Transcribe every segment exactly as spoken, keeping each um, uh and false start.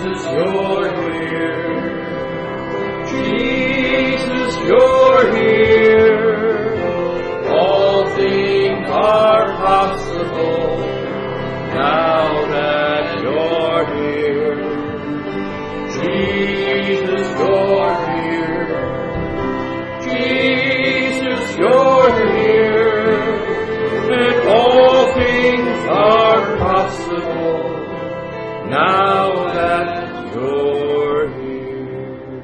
Jesus, you're here. Jesus, you're here. All things are possible now that you're here. Jesus, you're here. Jesus, you're here. And all things are possible now that you're here.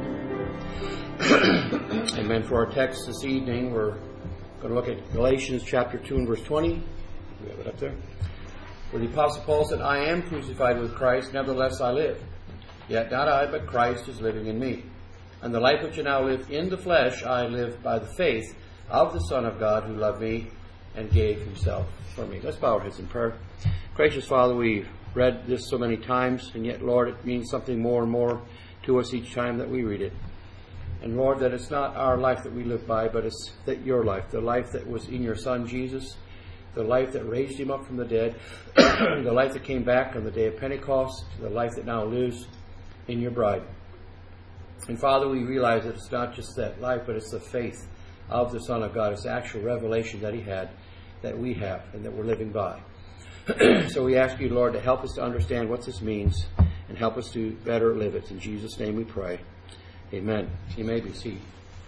Amen. For our text this evening, we're going to look at Galatians chapter two and verse twenty. We have it up there. Where the Apostle Paul said, I am crucified with Christ, nevertheless I live. Yet not I, but Christ is living in me. And the life which I now live in the flesh, I live by the faith of the Son of God who loved me and gave himself for me. Let's bow our heads in prayer. Gracious Father, we've read this so many times, and yet, Lord, it means something more and more to us each time that we read it. And Lord, that it's not our life that we live by, but it's that your life, the life that was in your Son Jesus, the life that raised him up from the dead, the life that came back on the day of Pentecost, the life that now lives in your bride. And Father, we realize that it's not just that life, but it's the faith of the Son of God. It's the actual revelation that he had, that we have, and that we're living by. So we ask you, Lord, to help us to understand what this means and help us to better live it. In Jesus' name we pray. Amen. You may be seated.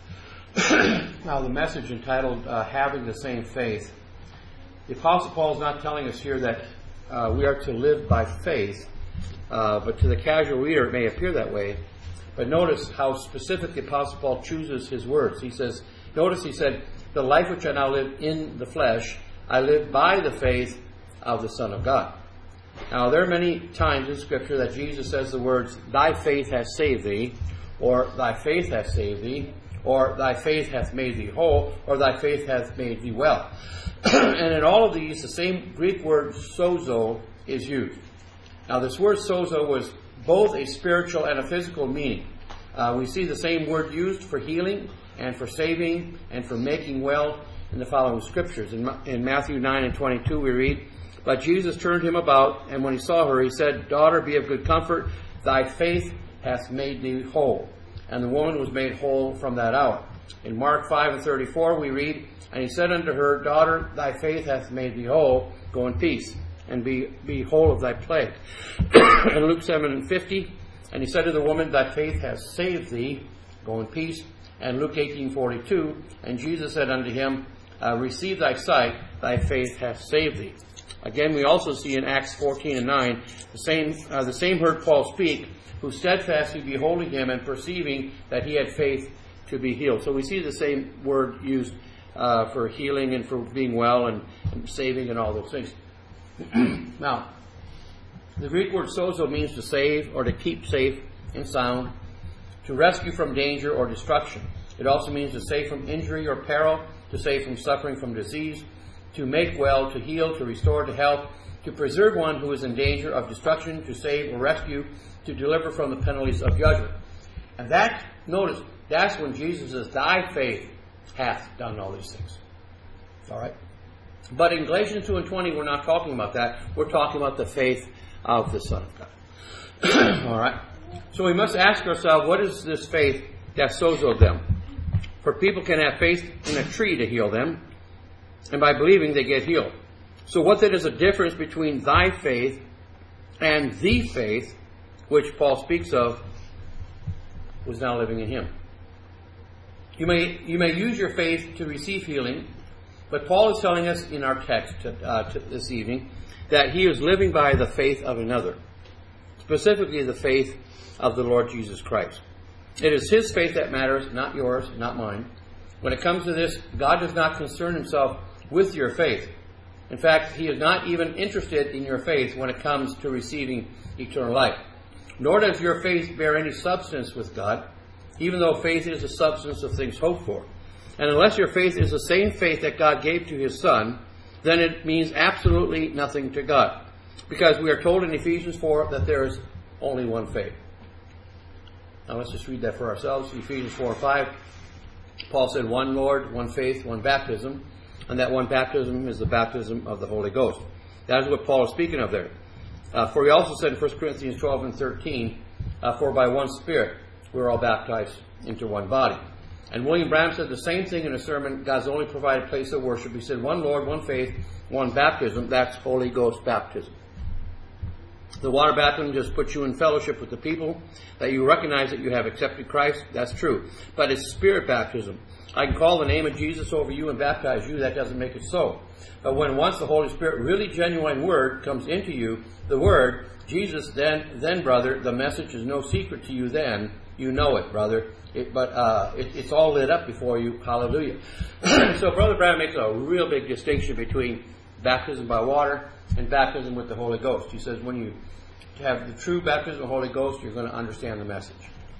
Now, the message entitled, uh, Having the Same Faith. The Apostle Paul is not telling us here that uh, we are to live by faith, uh, but to the casual reader it may appear that way. But notice how specific the Apostle Paul chooses his words. He says, notice he said, the life which I now live in the flesh, I live by the faith of the Son of God. Now, there are many times in Scripture that Jesus says the words, thy faith has saved thee, or thy faith hath saved thee, or thy faith hath made thee whole, or thy faith hath made thee well. And in all of these, the same Greek word sozo is used. Now, this word sozo was both a spiritual and a physical meaning. Uh, we see the same word used for healing and for saving and for making well in the following scriptures. In, in Matthew nine and twenty-two we read, but Jesus turned him about, and when he saw her, he said, daughter, be of good comfort, thy faith hath made thee whole. And the woman was made whole from that hour. In Mark five and thirty-four we read, and he said unto her, daughter, thy faith hath made thee whole, go in peace, and be, be whole of thy plague. In Luke seven and fifty, and he said to the woman, thy faith hath saved thee, go in peace. And Luke eighteen forty-two, and Jesus said unto him, uh, receive thy sight, thy faith hath saved thee. Again, we also see in Acts fourteen and nine, the same, uh, the same heard Paul speak, who steadfastly beholding him and perceiving that he had faith to be healed. So we see the same word used uh, for healing and for being well and, and saving and all those things. Now, the Greek word sozo means to save or to keep safe and sound, to rescue from danger or destruction. It also means to save from injury or peril, to save from suffering from disease, to make well, to heal, to restore to health, to preserve one who is in danger of destruction, to save or rescue, to deliver from the penalties of judgment. And that, notice, that's when Jesus says, thy faith hath done all these things. All right? But in Galatians two and twenty, we're not talking about that. We're talking about the faith of the Son of God. All right? So we must ask ourselves, what is this faith that sozoed them? For people can have faith in a tree to heal them, and by believing they get healed. So what then is the difference between thy faith and the faith, which Paul speaks of, was now living in him? You may you may use your faith to receive healing, but Paul is telling us in our text to, uh, to this evening that he is living by the faith of another, specifically the faith of the Lord Jesus Christ. It is his faith that matters, not yours, not mine. When it comes to this, God does not concern himself with your faith. In fact, he is not even interested in your faith when it comes to receiving eternal life. Nor does your faith bear any substance with God, even though faith is the substance of things hoped for. And unless your faith is the same faith that God gave to his Son, then it means absolutely nothing to God. Because we are told in Ephesians four that there is only one faith. Now let's just read that for ourselves. Ephesians four and five. Paul said, one Lord, one faith, one baptism. And that one baptism is the baptism of the Holy Ghost. That is what Paul is speaking of there. Uh, for he also said in First Corinthians twelve and thirteen, Uh, for by one Spirit we're all baptized into one body. And William Branham said the same thing in a sermon, God's only provided place of worship. He said, one Lord, one faith, one baptism. That's Holy Ghost baptism. The water baptism just puts you in fellowship with the people, that you recognize that you have accepted Christ. That's true. But it's Spirit baptism. I can call the name of Jesus over you and baptize you. That doesn't make it so. But when once the Holy Spirit, really genuine Word, comes into you, the Word, Jesus, then, then brother, the message is no secret to you then. You know it, brother. It, but uh, it, it's all lit up before you. Hallelujah. So Brother Branham makes a real big distinction between baptism by water and baptism with the Holy Ghost. He says when you have the true baptism of the Holy Ghost, you're going to understand the message.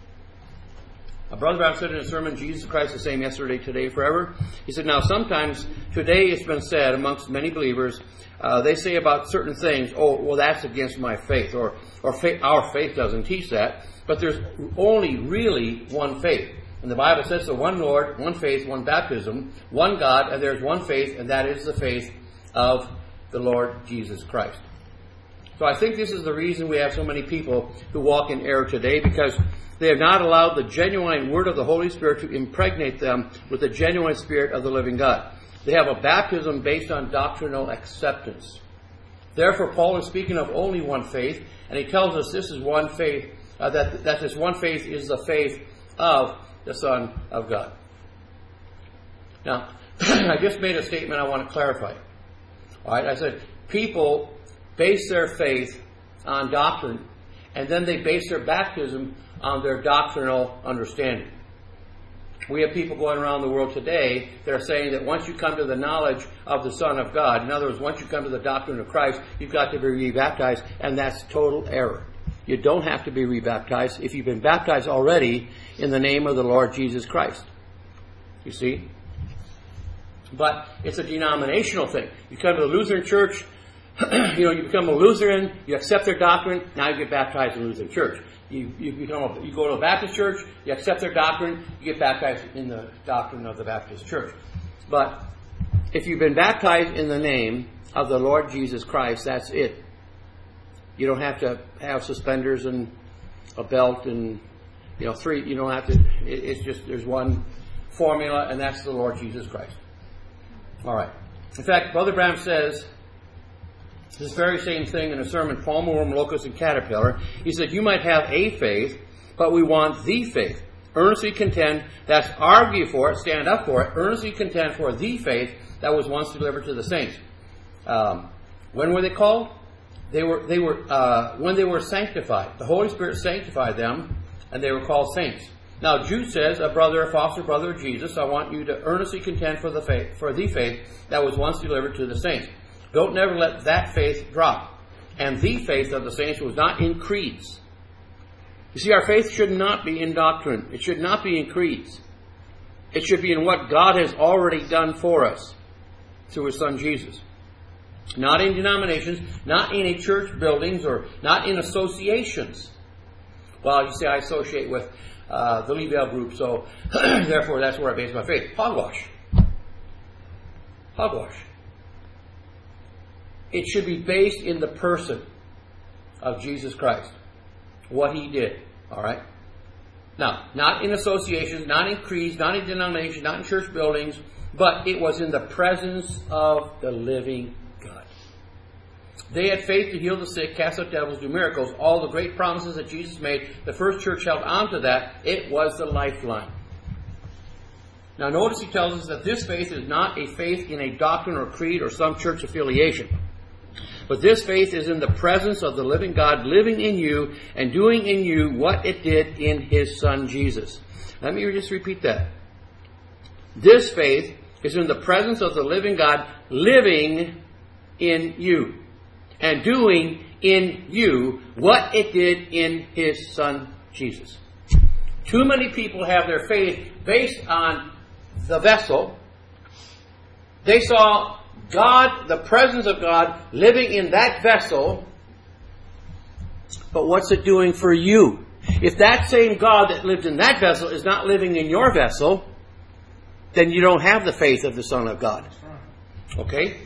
Uh, Brother Branham said in a sermon, Jesus Christ the same yesterday, today, forever. He said, now sometimes today it's been said amongst many believers, uh, they say about certain things, oh, well, that's against my faith, or, or fa- our faith doesn't teach that. But there's only really one faith. And the Bible says so, one Lord, one faith, one baptism, one God, and there's one faith, and that is the faith of the Lord Jesus Christ. So I think this is the reason we have so many people who walk in error today, because they have not allowed the genuine word of the Holy Spirit to impregnate them with the genuine Spirit of the living God. They have a baptism based on doctrinal acceptance. Therefore, Paul is speaking of only one faith, and he tells us this is one faith, Uh, that, that this one faith is the faith of the Son of God. Now, I just made a statement I want to clarify. All right, I said people base their faith on doctrine, and then they base their baptism on their doctrinal understanding. We have people going around the world today that are saying that once you come to the knowledge of the Son of God, in other words, once you come to the doctrine of Christ, you've got to be rebaptized, and that's total error. You don't have to be rebaptized if you've been baptized already in the name of the Lord Jesus Christ. You see? But it's a denominational thing. You come to the Lutheran church, you know, you become a Lutheran, you accept their doctrine, now you get baptized in the Lutheran church. You, you, become a, you go to a Baptist church, you accept their doctrine, you get baptized in the doctrine of the Baptist church. But if you've been baptized in the name of the Lord Jesus Christ, that's it. You don't have to have suspenders and a belt and, you know, three. You don't have to. It, it's just there's one formula, and that's the Lord Jesus Christ. All right. In fact, Brother Branham says this very same thing in a sermon, Palmer Worm, Locust, and Caterpillar. He said, you might have a faith, but we want the faith. Earnestly contend, that's argue for it, stand up for it, earnestly contend for the faith that was once delivered to the saints. Um, when were they called? They were, they were, uh, when they were sanctified. The Holy Spirit sanctified them, and they were called saints. Now, Jude says, a brother, a foster brother of Jesus, I want you to earnestly contend for the faith, for the faith that was once delivered to the saints. Don't never let that faith drop. And the faith of the saints was not in creeds. You see, our faith should not be in doctrine. It should not be in creeds. It should be in what God has already done for us through His Son Jesus. Not in denominations, not in a church buildings, or not in associations. Well, you say I associate with uh, the Leavell group, so therefore that's where I base my faith. Hogwash. Hogwash. It should be based in the person of Jesus Christ. What He did. All right? Now, not in associations, not in creeds, not in denominations, not in church buildings, but it was in the presence of the living God. They had faith to heal the sick, cast out devils, do miracles. All the great promises that Jesus made, the first church held on to that. It was the lifeline. Now notice he tells us that this faith is not a faith in a doctrine or creed or some church affiliation. But this faith is in the presence of the living God living in you and doing in you what it did in His Son Jesus. Let me just repeat that. This faith is in the presence of the living God living in you and doing in you what it did in His Son Jesus. Too many people have their faith based on the vessel. They saw God, the presence of God, living in that vessel. But what's it doing for you? If that same God that lived in that vessel is not living in your vessel, then you don't have the faith of the Son of God. Okay?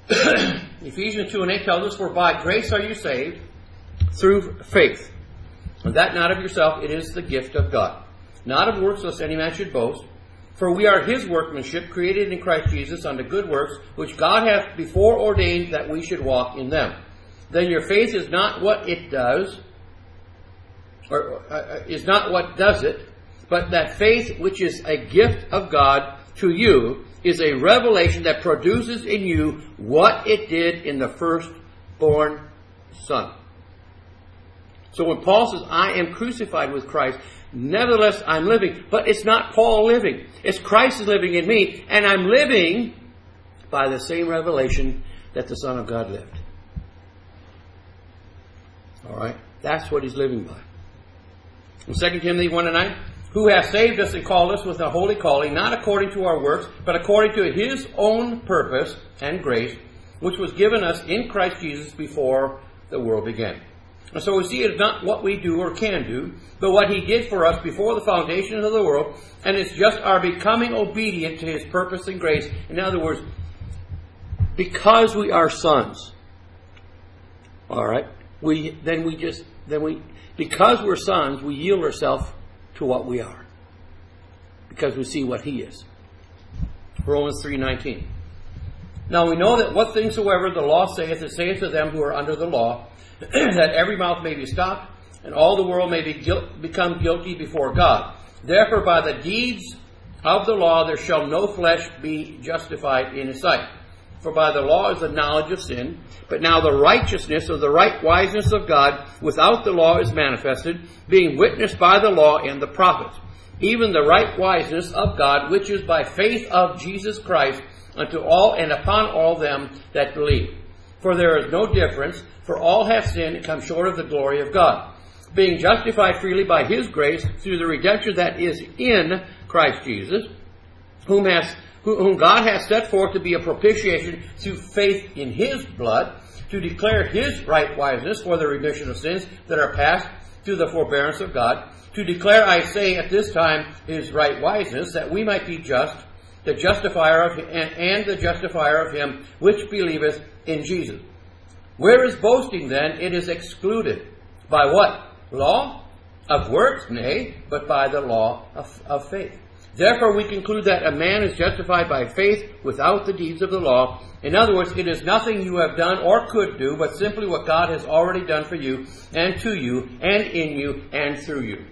Ephesians two and eight tells us, for by grace are you saved, through faith. And that not of yourself, it is the gift of God. Not of works, lest any man should boast. For we are his workmanship, created in Christ Jesus unto good works, which God hath before ordained that we should walk in them. Then your faith is not what it does, or uh, is not what does it, but that faith which is a gift of God to you is a revelation that produces in you what it did in the firstborn Son. So when Paul says, I am crucified with Christ, nevertheless I'm living. But it's not Paul living. It's Christ living in me. And I'm living by the same revelation that the Son of God lived. Alright? That's what he's living by. In Second Timothy one and nine, who hath saved us and called us with a holy calling, not according to our works, but according to his own purpose and grace, which was given us in Christ Jesus before the world began. And so we see it's not what we do or can do, but what he did for us before the foundation of the world, and it's just our becoming obedient to his purpose and grace. In other words, because we are sons, all right, we then we just then we because we're sons, we yield ourselves to what we are, because we see what he is. Romans three nineteen. Now we know that what things soever the law saith, it saith to them who are under the law, that every mouth may be stopped, and all the world may be guilt, become guilty before God. Therefore by the deeds of the law there shall no flesh be justified in his sight. For by the law is the knowledge of sin, but now the righteousness of the right wiseness of God without the law is manifested, being witnessed by the law and the prophets, even the right wiseness of God, which is by faith of Jesus Christ, unto all and upon all them that believe. For there is no difference, for all have sinned and come short of the glory of God, being justified freely by his grace through the redemption that is in Christ Jesus, whom has whom God has set forth to be a propitiation through faith in his blood, to declare his right wiseness for the remission of sins that are past through the forbearance of God, to declare, I say, at this time his right wiseness, that we might be just, the justifier of him, and, and the justifier of him which believeth in Jesus. Where is boasting then? It is excluded. By what? Law? Of works? Nay, but by the law of, of faith. Therefore we conclude that a man is justified by faith without the deeds of the law. In other words, it is nothing you have done or could do, but simply what God has already done for you, and to you, and in you, and through you.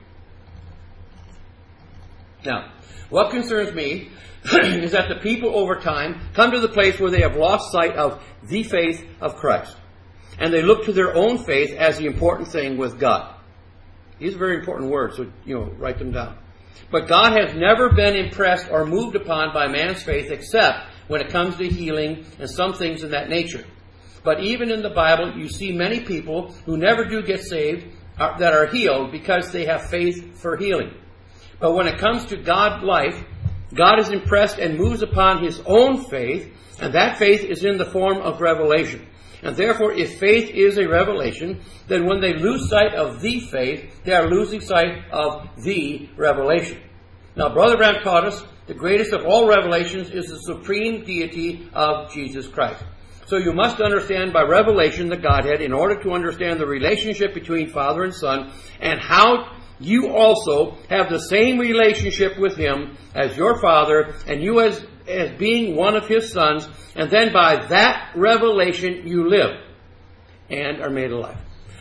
Now, what concerns me is that the people over time come to the place where they have lost sight of the faith of Christ. And they look to their own faith as the important thing with God. These are very important words, so, you know, write them down. But God has never been impressed or moved upon by man's faith except when it comes to healing and some things of that nature. But even in the Bible, you see many people who never do get saved are, that are healed because they have faith for healing. But when it comes to God's life, God is impressed and moves upon his own faith, and that faith is in the form of revelation. And therefore, if faith is a revelation, then when they lose sight of the faith, they are losing sight of the revelation. Now, Brother Branham taught us the greatest of all revelations is the supreme deity of Jesus Christ. So you must understand by revelation the Godhead in order to understand the relationship between Father and Son, and how you also have the same relationship with him as your Father, and you as, as being one of his sons, and then by that revelation you live and are made alive.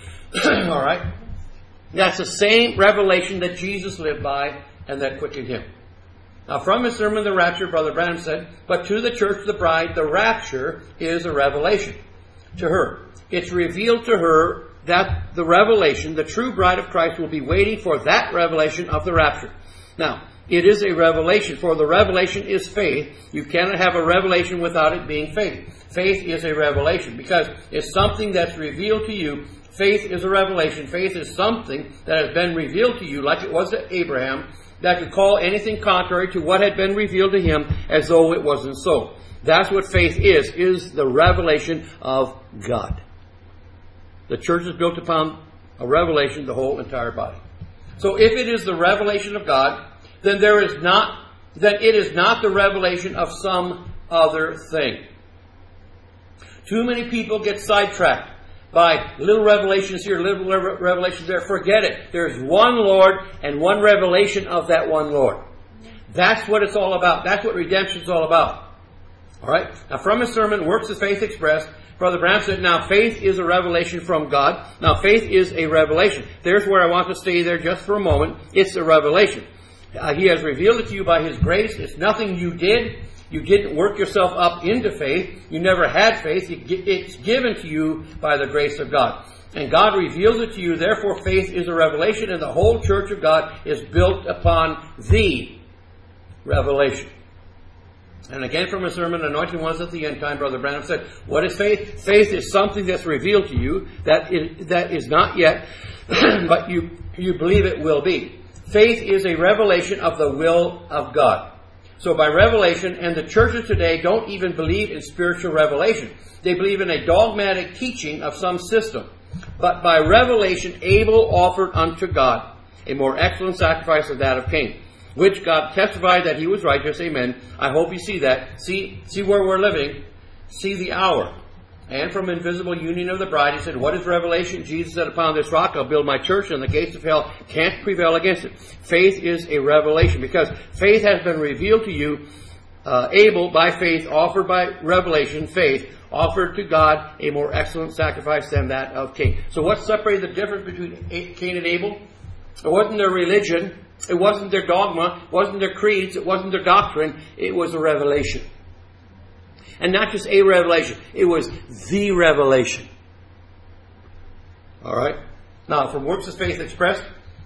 All right? That's the same revelation that Jesus lived by and that quickened him. Now from his sermon, The Rapture, Brother Branham said, but to the church, the bride, the rapture is a revelation to her. It's revealed to her that the revelation, the true bride of Christ, will be waiting for that revelation of the rapture. Now, it is a revelation, for the revelation is faith. You cannot have a revelation without it being faith. Faith is a revelation because it's something that's revealed to you. Faith is a revelation. Faith is something that has been revealed to you, like it was to Abraham, that could call anything contrary to what had been revealed to him as though it wasn't so. That's what faith is, is the revelation of God. The church is built upon a revelation, the whole entire body. So if it is the revelation of God, then there is not, then it is not the revelation of some other thing. Too many people get sidetracked by little revelations here, little revelations there. Forget it. There's one Lord and one revelation of that one Lord. That's what it's all about. That's what redemption is all about. All right? Now, from his sermon, Works of Faith Expressed, Brother Branham said, now faith is a revelation from God. Now, faith is a revelation. There's where I want to stay there just for a moment. It's a revelation. Uh, he has revealed it to you by His grace. It's nothing you did. You didn't work yourself up into faith. You never had faith. It's given to you by the grace of God. And God reveals it to you. Therefore, faith is a revelation, and the whole church of God is built upon the revelation. And again from a sermon, Anointing Ones at the End Time, Brother Branham said, what is faith? Faith is something that's revealed to you that is, that is not yet, but you, you believe it will be. Faith is a revelation of the will of God. So by revelation, and the churches today don't even believe in spiritual revelation. They believe in a dogmatic teaching of some system. But by revelation, Abel offered unto God a more excellent sacrifice than that of Cain, which God testified that he was righteous. Amen. I hope you see that. See, see where we're living. See the hour. And from invisible union of the bride, he said, what is revelation? Jesus said, upon this rock I'll build my church, and the gates of hell can't prevail against it. Faith is a revelation, because faith has been revealed to you. Uh, Abel, by faith, offered by revelation, faith, offered to God a more excellent sacrifice than that of Cain. So what separated the difference between Cain and Abel? It wasn't their religion. It wasn't their dogma. It wasn't their creeds. It wasn't their doctrine. It was a revelation. And not just a revelation. It was the revelation. All right? Now, from Works of Faith Expressed,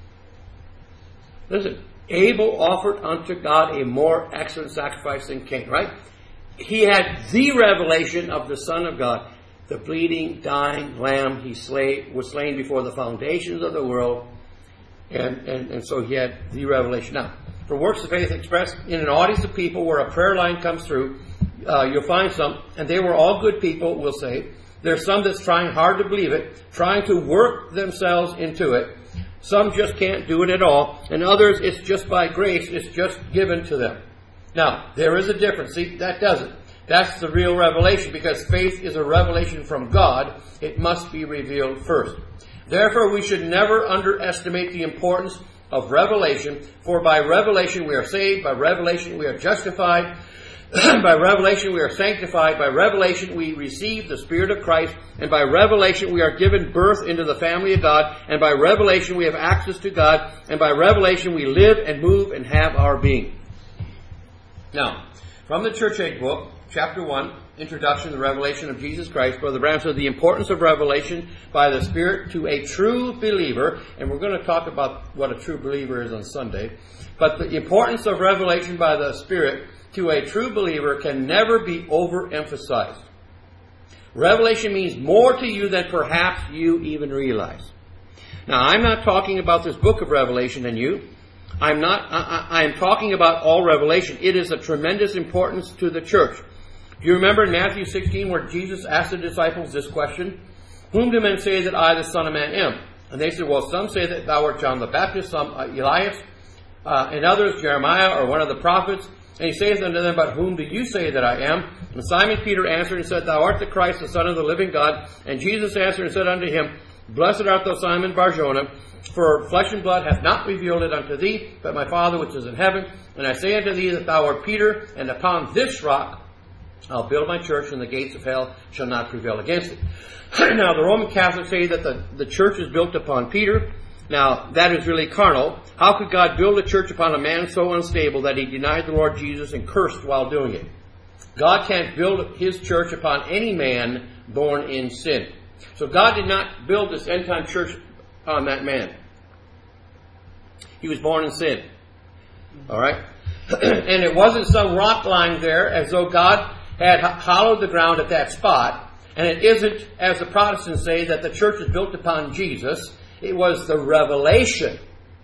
listen, Abel offered unto God a more excellent sacrifice than Cain, right? He had the revelation of the Son of God. The bleeding, dying lamb he slay, was slain before the foundations of the world. And, and, and so he had the revelation. Now, for Works of Faith Expressed, in an audience of people where a prayer line comes through, uh, you'll find some, and they were all good people, we'll say. There's some that's trying hard to believe it, trying to work themselves into it. Some just can't do it at all. And others, it's just by grace, it's just given to them. Now, there is a difference. See, that doesn't. That's the real revelation, because faith is a revelation from God. It must be revealed first. Therefore, we should never underestimate the importance of revelation, for by revelation we are saved, by revelation we are justified, by revelation we are sanctified, by revelation we receive the Spirit of Christ, and by revelation we are given birth into the family of God, and by revelation we have access to God, and by revelation we live and move and have our being. Now, from the Church Age book, chapter one, Introduction to the Revelation of Jesus Christ, Brother Branham said the importance of revelation by the Spirit to a true believer, and we're going to talk about what a true believer is on Sunday, but the importance of revelation by the Spirit to a true believer can never be overemphasized. Revelation means more to you than perhaps you even realize. Now, I'm not talking about this book of Revelation and you. I'm not, I, I am talking about all revelation. It is of tremendous importance to the church. Do you remember in Matthew sixteen where Jesus asked the disciples this question? Whom do men say that I, the Son of Man, am? And they said, well, some say that thou art John the Baptist, some uh, Elias, uh, and others Jeremiah or one of the prophets. And he saith unto them, but whom do you say that I am? And Simon Peter answered and said, thou art the Christ, the Son of the living God. And Jesus answered and said unto him, blessed art thou, Simon Bar-Jonah, for flesh and blood hath not revealed it unto thee, but my Father which is in heaven. And I say unto thee that thou art Peter, and upon this rock I'll build my church, and the gates of hell shall not prevail against it. Now, the Roman Catholics say that the, the church is built upon Peter. Now, that is really carnal. How could God build a church upon a man so unstable that he denied the Lord Jesus and cursed while doing it? God can't build his church upon any man born in sin. So God did not build this end-time church on that man. He was born in sin. All right? And it wasn't some rock lying there as though God had hollowed the ground at that spot. And it isn't, as the Protestants say, that the church is built upon Jesus. It was the revelation.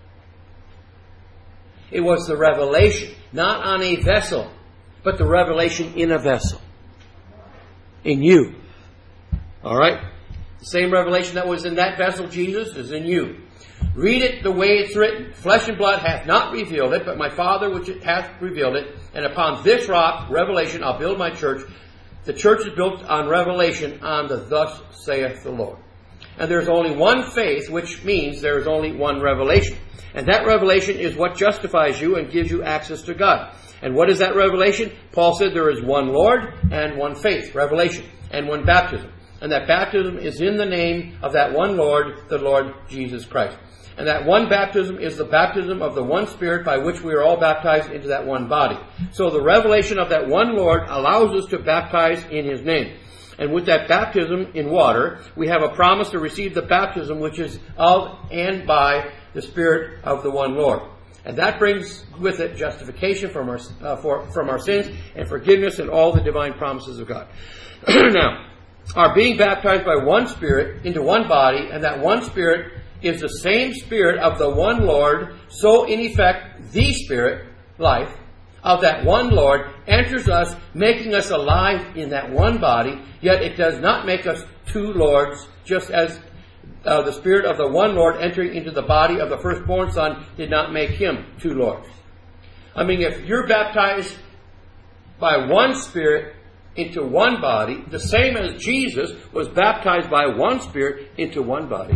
It was the revelation. Not on a vessel, but the revelation in a vessel. In you. All right? The same revelation that was in that vessel, Jesus, is in you. Read it the way it's written. Flesh and blood hath not revealed it, but my Father which hath revealed it. And upon this rock, revelation, I'll build my church. The church is built on revelation, on the thus saith the Lord. And there's only one faith, which means there is only one revelation. And that revelation is what justifies you and gives you access to God. And what is that revelation? Paul said there is one Lord and one faith, revelation, and one baptism. And that baptism is in the name of that one Lord, the Lord Jesus Christ. And that one baptism is the baptism of the one Spirit by which we are all baptized into that one body. So the revelation of that one Lord allows us to baptize in His name. And with that baptism in water, we have a promise to receive the baptism which is of and by the Spirit of the one Lord. And that brings with it justification from our, uh, for, from our sins and forgiveness and all the divine promises of God. Now, our being baptized by one Spirit into one body, and that one Spirit is the same Spirit of the one Lord, so in effect, the Spirit, life, of that one Lord enters us, making us alive in that one body, yet it does not make us two Lords, just as uh, the Spirit of the one Lord entering into the body of the firstborn Son did not make him two Lords. I mean, if you're baptized by one Spirit into one body, the same as Jesus was baptized by one Spirit into one body.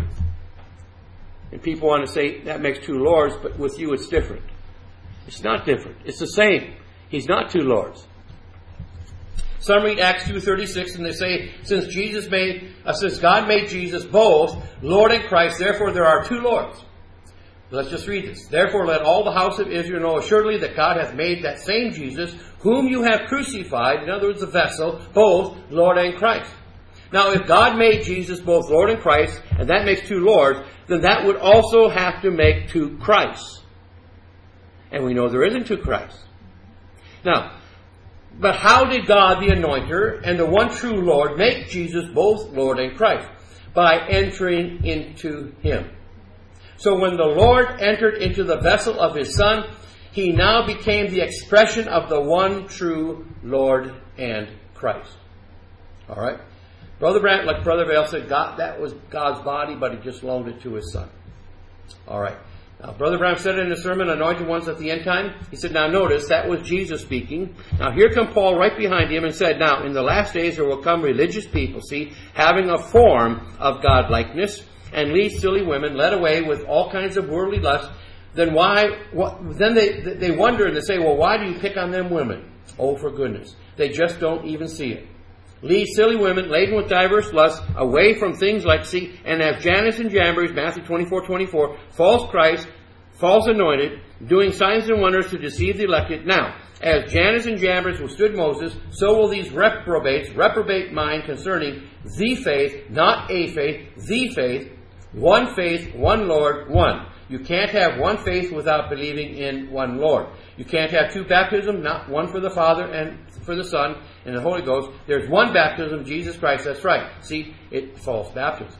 And people want to say that makes two Lords, but with you it's different. It's not different. It's the same. He's not two Lords. Some read Acts two thirty-six and they say, since Jesus made, uh, since God made Jesus both Lord and Christ, therefore there are two Lords. Let's just read this. Therefore let all the house of Israel know assuredly that God hath made that same Jesus, whom you have crucified, in other words the vessel, both Lord and Christ. Now if God made Jesus both Lord and Christ, and that makes two Lords, then that would also have to make two Christs. And we know there isn't two Christs. Now, but how did God the Anointer and the one true Lord make Jesus both Lord and Christ? By entering into Him. So when the Lord entered into the vessel of His Son, He now became the expression of the one true Lord and Christ. All right? Brother Brandt, like Brother Vail said, God, that was God's body, but He just loaned it to His Son. All right. Now, Brother Brandt said in his sermon, Anointed Ones at the End Time, he said, now notice, that was Jesus speaking. Now here come Paul right behind him and said, now in the last days there will come religious people, see, having a form of God-likeness, and lead silly women, led away with all kinds of worldly lust. Then why, what, then they, they wonder and they say, well, why do you pick on them women? Oh, for goodness. They just don't even see it. Lead silly women, laden with diverse lusts, away from things like, see, and have Jannes and Jambres, Matthew twenty-four twenty-four, false Christ, false anointed, doing signs and wonders to deceive the elected. Now, as Jannes and Jambres withstood Moses, so will these reprobates, reprobate mind concerning the faith, not a faith, the faith, one faith, one Lord, one. You can't have one faith without believing in one Lord. You can't have two baptisms, not one for the Father and for the Son and the Holy Ghost. There's one baptism, Jesus Christ, that's right. See, it's false baptism.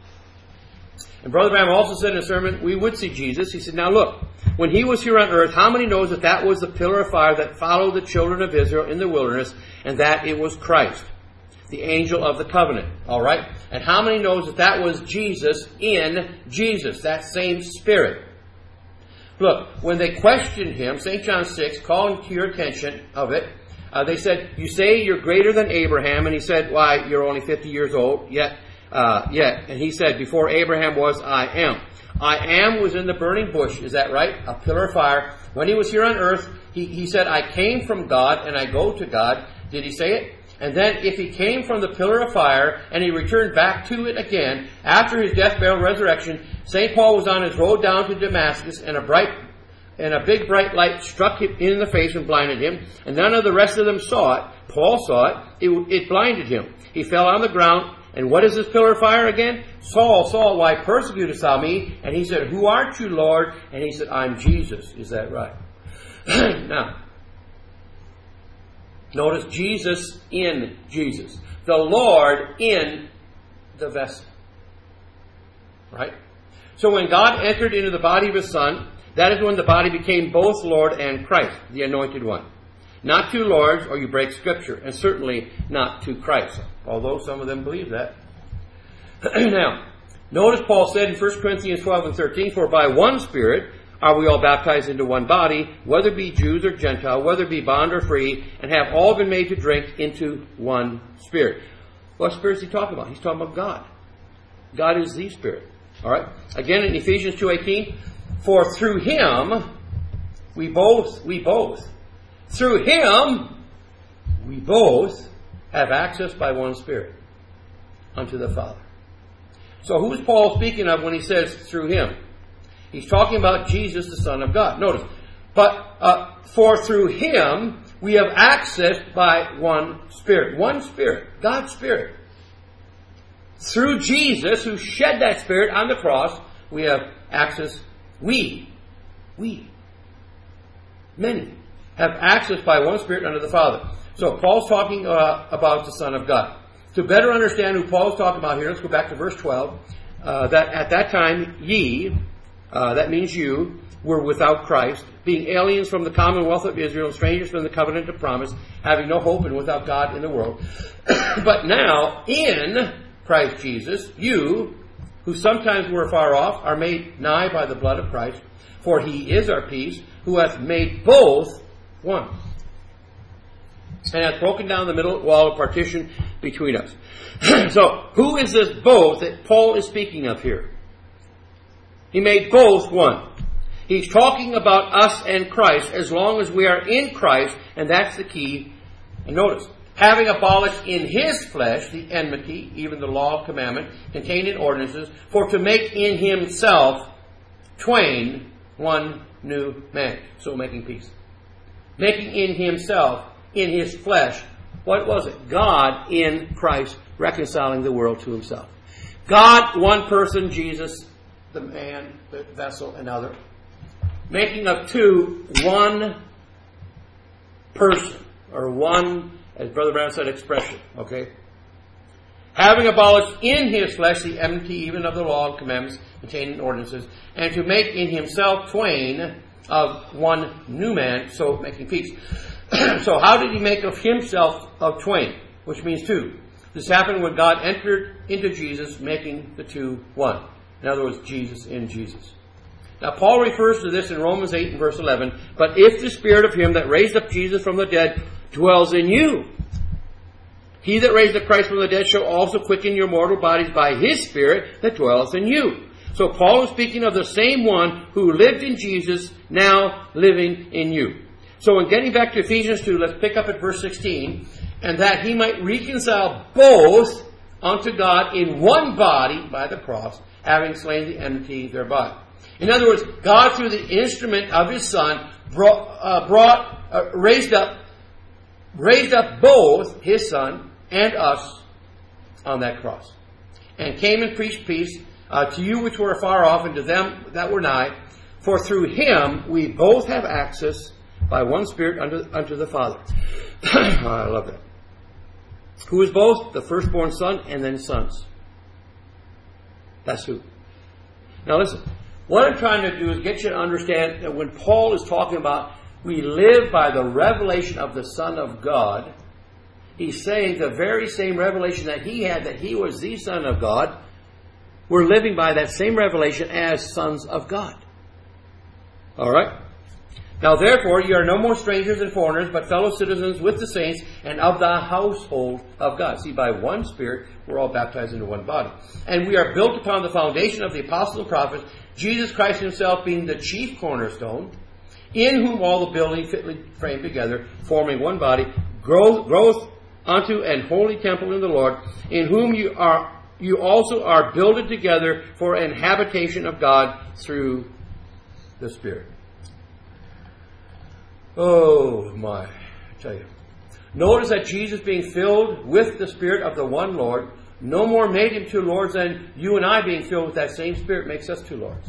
And Brother Branham also said in a sermon, we would see Jesus. He said, now look, when He was here on earth, how many knows that that was the pillar of fire that followed the children of Israel in the wilderness, and that it was Christ, the angel of the covenant? All right? And how many knows that that was Jesus in Jesus, that same Spirit? Look, when they questioned Him, Saint John six, calling to your attention of it, uh, they said, you say you're greater than Abraham. And He said, why, you're only fifty years old, yet, uh, yet. And He said, before Abraham was, I am. I am was in the burning bush, is that right? A pillar of fire. When He was here on earth, He, he said, I came from God and I go to God. Did He say it? And then if He came from the pillar of fire and He returned back to it again, after His death, burial, resurrection, Saint Paul was on his road down to Damascus, and a bright and a big bright light struck him in the face and blinded him, and none of the rest of them saw it. Paul saw it. It, it blinded him. He fell on the ground, and what is this pillar of fire again? Saul, Saul, why persecutest thou me? And he said, who art you, Lord? And he said, I'm Jesus. Is that right? Now, notice Jesus in Jesus. The Lord in the vessel. Right? So when God entered into the body of His Son, that is when the body became both Lord and Christ, the Anointed One. Not two Lords, or you break Scripture, and certainly not two Christs, although some of them believe that. Now, notice Paul said in First Corinthians twelve and thirteen, for by one Spirit are we all baptized into one body, whether be Jews or Gentile, whether be bond or free, and have all been made to drink into one Spirit. What Spirit is he talking about? He's talking about God. God is the Spirit. All right. Again in Ephesians two eighteen, for through Him we both we both through Him we both have access by one Spirit unto the Father. So who's Paul speaking of when he says through Him? He's talking about Jesus, the Son of God. Notice, but uh, for through Him we have access by one Spirit. One Spirit, God's Spirit. Through Jesus, who shed that Spirit on the cross, we have access. We, we, many, have access by one Spirit unto the Father. So Paul's talking uh, about the Son of God. To better understand who Paul's talking about here, let's go back to verse twelve. Uh, that at that time, ye, uh, that means you, were without Christ, being aliens from the commonwealth of Israel, strangers from the covenant of promise, having no hope and without God in the world. But now, in Christ Jesus, you, who sometimes were far off, are made nigh by the blood of Christ, for He is our peace, who hath made both one, and hath broken down the middle wall of partition between us. So, who is this both that Paul is speaking of here? He made both one. He's talking about us and Christ as long as we are in Christ, and that's the key. And notice, having abolished in His flesh the enmity, even the law of commandment, contained in ordinances, for to make in Himself twain one new man. So making peace. Making in Himself, in His flesh, what was it? God in Christ, reconciling the world to Himself. God, one person, Jesus, the man, the vessel, another. Making of two, one person, or one, as Brother Brown said, expression. Okay? Having abolished in His flesh the enmity even of the law and commandments contained in ordinances, and to make in Himself twain of one new man, so making peace. So how did He make of Himself of twain? Which means two. This happened when God entered into Jesus, making the two one. In other words, Jesus in Jesus. Now Paul refers to this in Romans eight and verse eleven. But if the Spirit of Him that raised up Jesus from the dead dwells in you, He that raised up Christ from the dead shall also quicken your mortal bodies by His Spirit that dwelleth in you. So Paul is speaking of the same one who lived in Jesus, now living in you. So in getting back to Ephesians two, let's pick up at verse sixteen. And that He might reconcile both unto God in one body by the cross, having slain the enmity thereby. In other words, God, through the instrument of His Son, brought, uh, brought uh, raised up, raised up both His Son and us on that cross, and came and preached peace uh, to you which were afar off, and to them that were nigh. For through Him we both have access by one Spirit unto, unto the Father. Oh, I love that. Who is both the firstborn son and then sons. That's who. Now listen. What I'm trying to do is get you to understand that when Paul is talking about we live by the revelation of the Son of God, he's saying the very same revelation that he had, that he was the Son of God, we're living by that same revelation as sons of God. All right? Now therefore, you are no more strangers and foreigners, but fellow citizens with the saints and of the household of God. See, by one Spirit, we're all baptized into one body. And we are built upon the foundation of the apostles and prophets, Jesus Christ Himself being the chief cornerstone, in whom all the building fitly framed together, forming one body, growth, growth unto an holy temple in the Lord, in whom you are you also are builded together for an habitation of God through the Spirit. Oh my, I tell you. Notice that Jesus, being filled with the Spirit of the one Lord, no more made Him two lords than you and I, being filled with that same Spirit, makes us two lords.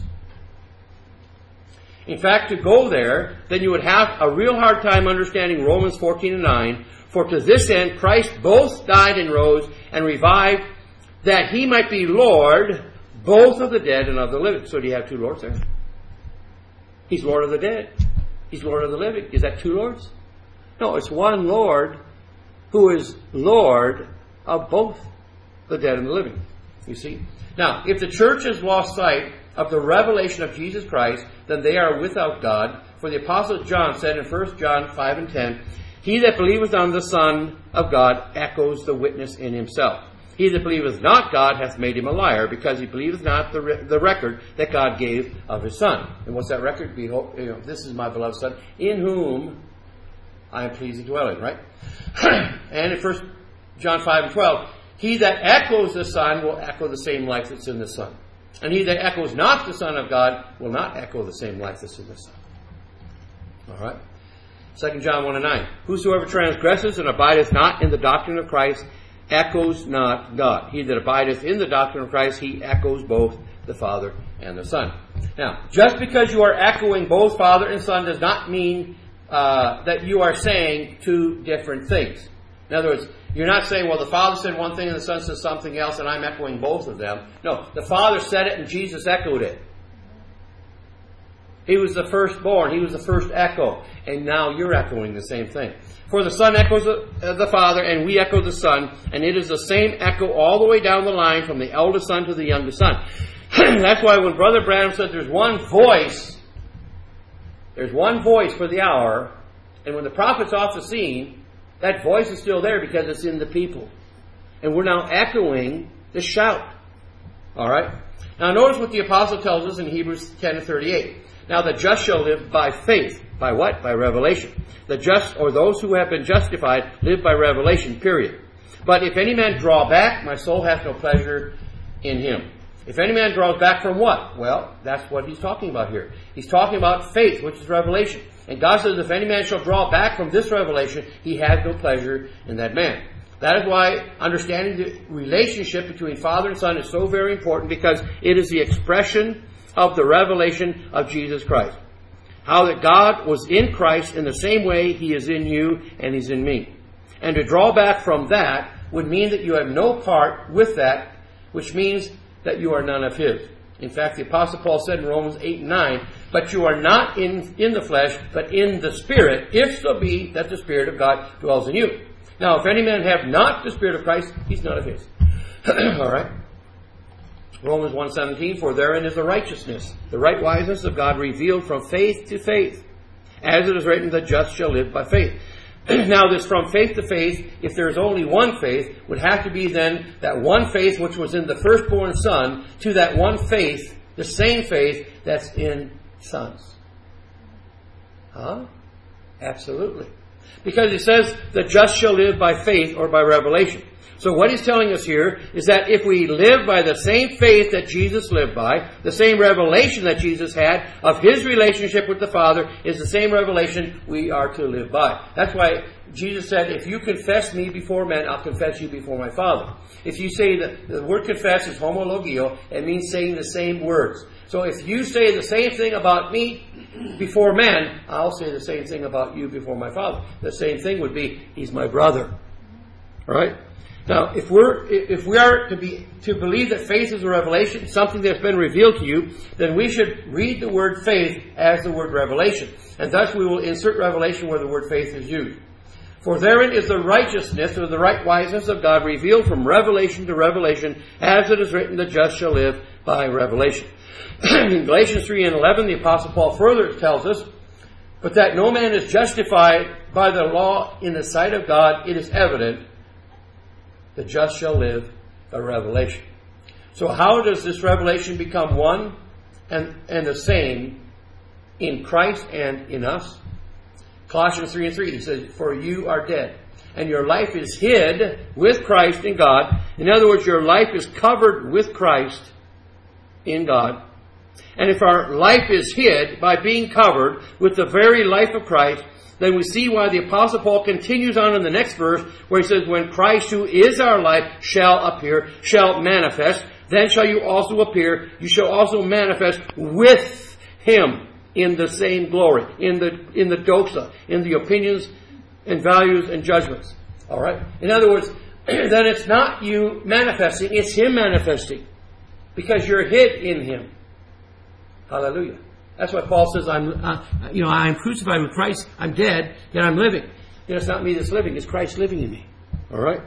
In fact, to go there, then you would have a real hard time understanding Romans fourteen and nine. For to this end Christ both died and rose and revived, that He might be Lord both of the dead and of the living. So do you have two lords there? He's Lord of the dead. He's Lord of the living. Is that two lords? No, it's one Lord who is Lord of both the dead and the living. You see? Now, if the church has lost sight of the revelation of Jesus Christ, then they are without God. For the Apostle John said in First John five and ten, He that believeth on the Son of God echoes the witness in himself. He that believeth not God hath made him a liar, because he believeth not the, re- the record that God gave of his Son. And what's that record? Behold, you know, this is my beloved Son, in whom I am pleased to dwell in, right? And in First John five and twelve, he that echoes the Son will echo the same life that's in the Son. And he that echoes not the Son of God will not echo the same life that's in the Son. All right? Second John one and nine. Whosoever transgresses and abideth not in the doctrine of Christ echoes not God. He that abideth in the doctrine of Christ, he echoes both the Father and the Son. Now, just because you are echoing both Father and Son does not mean uh, that you are saying two different things. In other words, you're not saying, well, the Father said one thing and the Son says something else and I'm echoing both of them. No, the Father said it and Jesus echoed it. He was the firstborn. He was the first echo. And now you're echoing the same thing. For the Son echoes the, uh, the Father, and we echo the Son, and it is the same echo all the way down the line from the eldest son to the youngest son. That's why when Brother Branham said there's one voice, there's one voice for the hour, and when the prophet's off the scene, that voice is still there because it's in the people. And we're now echoing the shout. All right? Now notice what the apostle tells us in Hebrews ten and thirty-eight. Now the just shall live by faith. By what? By revelation. The just, or those who have been justified, live by revelation, period. But if any man draw back, my soul hath no pleasure in him. If any man draws back from what? Well, that's what he's talking about here. He's talking about faith, which is revelation. And God says, if any man shall draw back from this revelation, he has no pleasure in that man. That is why understanding the relationship between Father and Son is so very important, because it is the expression of the revelation of Jesus Christ. How that God was in Christ in the same way He is in you and He's in me. And to draw back from that would mean that you have no part with that, which means that you are none of His. In fact, the Apostle Paul said in Romans eight and nine, but you are not in, in the flesh, but in the Spirit, if so be that the Spirit of God dwells in you. Now, if any man have not the Spirit of Christ, he's none of His. All right? Romans one seventeen, for therein is the righteousness, the right wiseness of God revealed from faith to faith. As it is written, the just shall live by faith. Now this from faith to faith, if there is only one faith, would have to be then that one faith which was in the firstborn Son, to that one faith, the same faith that's in sons. Huh? Absolutely. Because he says, the just shall live by faith or by revelation. So what he's telling us here is that if we live by the same faith that Jesus lived by, the same revelation that Jesus had of His relationship with the Father is the same revelation we are to live by. That's why Jesus said, if you confess me before men, I'll confess you before my Father. If you say that the word confess is homologio, it means saying the same words. So if you say the same thing about me before men, I'll say the same thing about you before my Father. The same thing would be, He's my brother. All right? Now, if we're if we are to be to believe that faith is a revelation, something that's been revealed to you, then we should read the word faith as the word revelation. And thus we will insert revelation where the word faith is used. For therein is the righteousness or the right wiseness of God revealed from revelation to revelation, as it is written, the just shall live by revelation. In Galatians three and eleven, the Apostle Paul further tells us, but that no man is justified by the law in the sight of God, it is evident, the just shall live by revelation. So how does this revelation become one and, and the same in Christ and in us? Colossians three and three, he says, for you are dead, and your life is hid with Christ in God. In other words, your life is covered with Christ in God. And if our life is hid by being covered with the very life of Christ, then we see why the Apostle Paul continues on in the next verse, where he says, when Christ, who is our life, shall appear, shall manifest, then shall you also appear, you shall also manifest with Him in the same glory, in the in the doxa, in the opinions and values and judgments. All right? In other words, then it's not you manifesting, it's Him manifesting, because you're hid in Him. Hallelujah. That's why Paul says, "I'm, uh, you know, I'm crucified with Christ. I'm dead, yet I'm living." You know, it's not me that's living; it's Christ living in me. All right.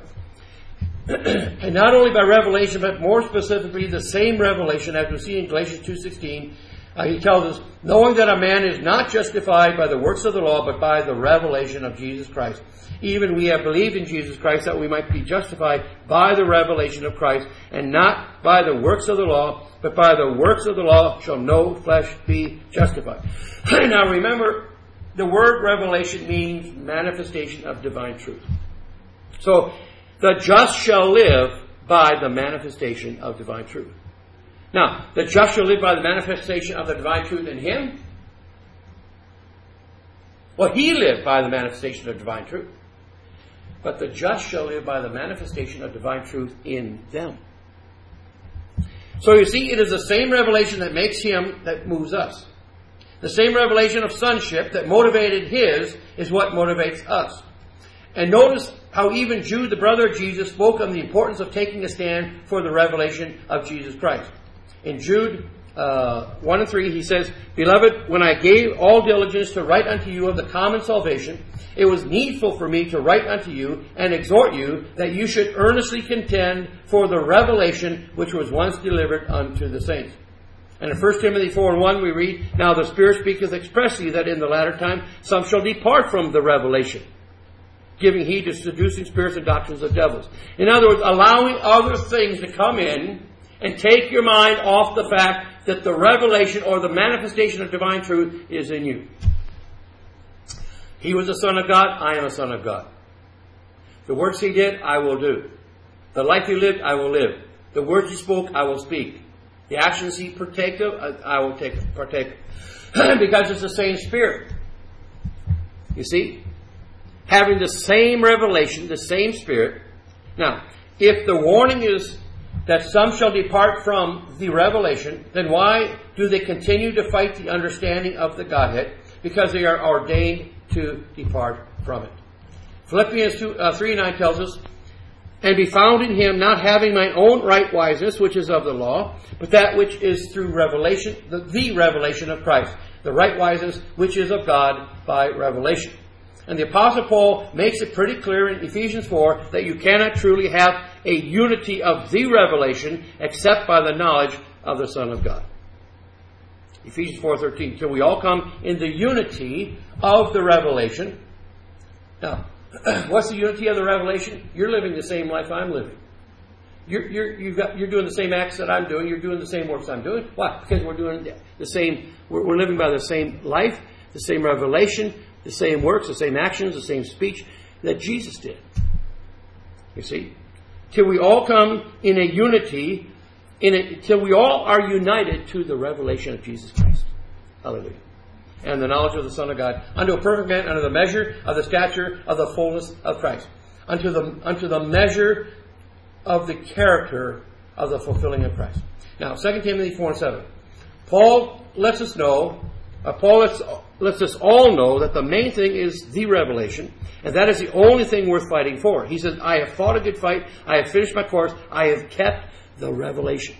And not only by revelation, but more specifically, the same revelation, as we see in Galatians two sixteen, Uh, he tells us, knowing that a man is not justified by the works of the law, but by the revelation of Jesus Christ. Even we have believed in Jesus Christ that we might be justified by the revelation of Christ, and not by the works of the law, but by the works of the law shall no flesh be justified. Now remember, the word revelation means manifestation of divine truth. So, the just shall live by the manifestation of divine truth. Now, the just shall live by the manifestation of the divine truth in him. Well, he lived by the manifestation of divine truth. But the just shall live by the manifestation of divine truth in them. So you see, it is the same revelation that makes him that moves us. The same revelation of sonship that motivated his is what motivates us. And notice how even Jude, the brother of Jesus, spoke on the importance of taking a stand for the revelation of Jesus Christ. In Jude uh, one and three, he says, Beloved, when I gave all diligence to write unto you of the common salvation, it was needful for me to write unto you and exhort you that you should earnestly contend for the revelation which was once delivered unto the saints. And in First Timothy four and one we read, Now the Spirit speaketh expressly that in the latter time some shall depart from the revelation, giving heed to seducing spirits and doctrines of devils. In other words, allowing other things to come in and take your mind off the fact that the revelation or the manifestation of divine truth is in you. He was a son of God, I am a son of God. The works he did, I will do. The life he lived, I will live. The words he spoke, I will speak. The actions he partake of, I will take, partake of. Because it's the same Spirit. You see? Having the same revelation, the same Spirit. Now, if the warning is that some shall depart from the revelation, then why do they continue to fight the understanding of the Godhead? Because they are ordained to depart from it. Philippians two, uh, three nine tells us, And be found in him, not having mine own right wiseness, which is of the law, but that which is through revelation, the, the revelation of Christ. The right wiseness, which is of God by revelation. And the Apostle Paul makes it pretty clear in Ephesians four that you cannot truly have a unity of the revelation except by the knowledge of the Son of God. Ephesians four thirteen, till we all come in the unity of the revelation. Now, what's the unity of the revelation? You're living the same life I'm living. You're, you're, you've got, you're doing the same acts that I'm doing. You're doing the same works I'm doing. Why? Because we're doing the same, we're, we're living by the same life, the same revelation, the same works, the same actions, the same speech that Jesus did. You see? Till we all come in a unity, in a, till we all are united to the revelation of Jesus Christ. Hallelujah. And the knowledge of the Son of God, unto a perfect man, unto the measure of the stature of the fullness of Christ. Unto the, unto the measure of the character of the fulfilling of Christ. Now, Second Timothy four and seven. Paul lets us know, uh, Paul lets, lets us all know that the main thing is the revelation, and that is the only thing worth fighting for. He says, I have fought a good fight, I have finished my course, I have kept the revelation.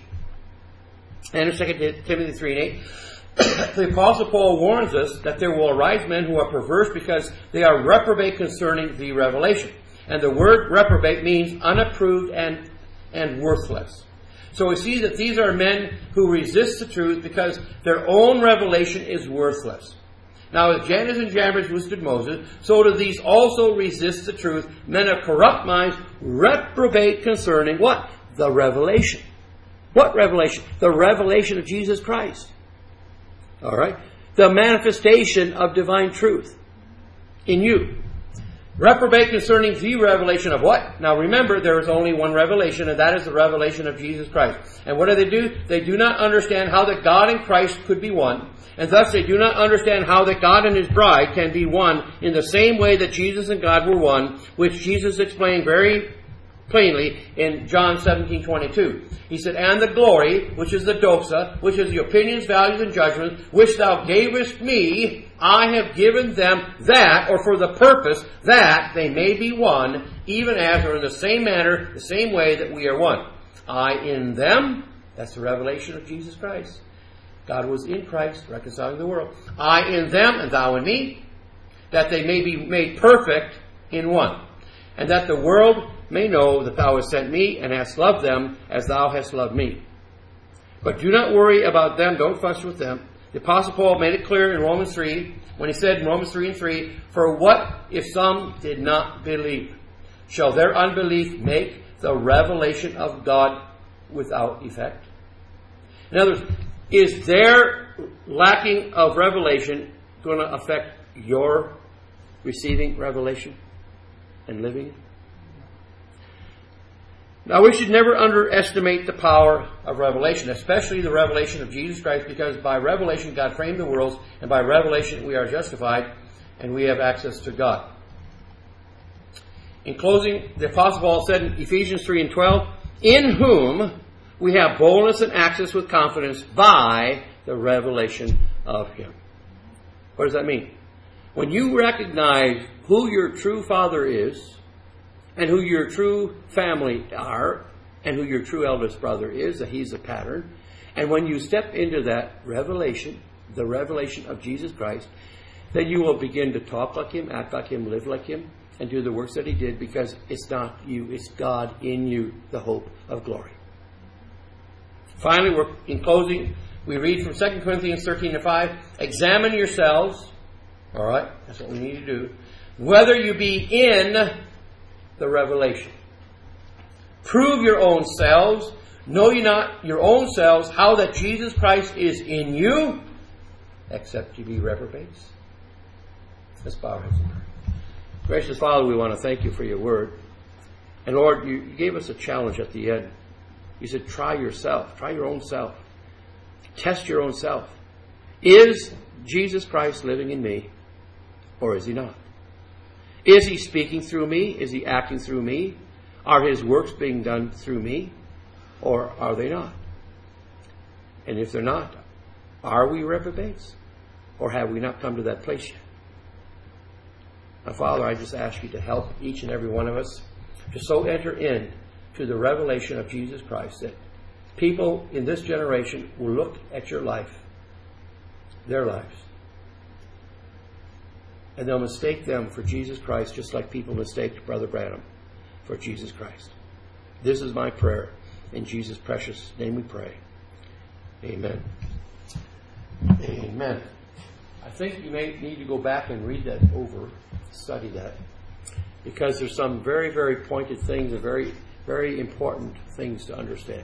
And in Second Timothy three and eight, the Apostle Paul warns us that there will arise men who are perverse because they are reprobate concerning the revelation. And the word reprobate means unapproved and, and worthless. So we see that these are men who resist the truth because their own revelation is worthless. Now, as Jannes and Jambres withstood Moses, so do these also resist the truth. Men of corrupt minds reprobate concerning what? The revelation. What revelation? The revelation of Jesus Christ. All right? The manifestation of divine truth in you. Reprobate concerning the revelation of what? Now remember, there is only one revelation, and that is the revelation of Jesus Christ. And what do they do? They do not understand how that God and Christ could be one. And thus they do not understand how that God and His bride can be one in the same way that Jesus and God were one, which Jesus explained very plainly in John seventeen twenty-two. He said, And the glory, which is the doxa, which is the opinions, values, and judgments, which thou gavest me, I have given them that, or for the purpose, that they may be one, even as, or in the same manner, the same way that we are one. I in them, that's the revelation of Jesus Christ. God was in Christ, reconciling the world. I in them, and thou in me, that they may be made perfect in one. And that the world may know that thou hast sent me, and hast loved them as thou hast loved me. But do not worry about them, don't fuss with them. The Apostle Paul made it clear in Romans three, when he said in Romans three and three, "For what if some did not believe? Shall their unbelief make the revelation of God without effect?" In other words, is their lacking of revelation going to affect your receiving revelation and living it? Now, we should never underestimate the power of revelation, especially the revelation of Jesus Christ, because by revelation God framed the worlds, and by revelation we are justified, and we have access to God. In closing, the Apostle Paul said in Ephesians three and twelve, "In whom we have boldness and access with confidence by the revelation of Him." What does that mean? When you recognize who your true Father is, and who your true family are, and who your true eldest brother is, that he's a pattern, and when you step into that revelation, the revelation of Jesus Christ, then you will begin to talk like Him, act like Him, live like Him, and do the works that He did, because it's not you, it's God in you, the hope of glory. Finally, we're, in closing, we read from Second Corinthians thirteen and five, "Examine yourselves," all right, that's what we need to do, "whether you be in the revelation. Prove your own selves. Know ye not your own selves how that Jesus Christ is in you, except ye be reprobates?" Let's bow our heads in prayer. Gracious Father, we want to thank You for Your word. And Lord, You gave us a challenge at the end. You said, try yourself. Try your own self. Test your own self. Is Jesus Christ living in me, or is He not? Is He speaking through me? Is He acting through me? Are His works being done through me? Or are they not? And if they're not, are we reprobates? Or have we not come to that place yet? Now, Father, I just ask You to help each and every one of us to so enter in to the revelation of Jesus Christ that people in this generation will look at Your life, their lives, and they'll mistake them for Jesus Christ, just like people mistaked Brother Branham for Jesus Christ. This is my prayer. In Jesus' precious name we pray. Amen. Amen. I think you may need to go back and read that over, study that, because there's some very, very pointed things and very, very important things to understand.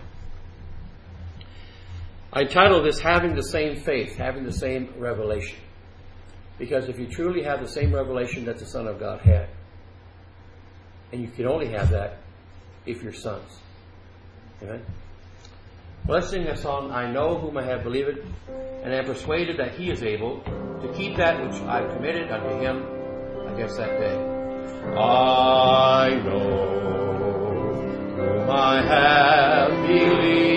I titled this, "Having the Same Faith, Having the Same Revelation." Because if you truly have the same revelation that the Son of God had, and you can only have that if you're sons. Amen? Well, let's sing that song, "I know whom I have believed, and am persuaded that He is able to keep that which I committed unto Him against that day." I know whom I have believed,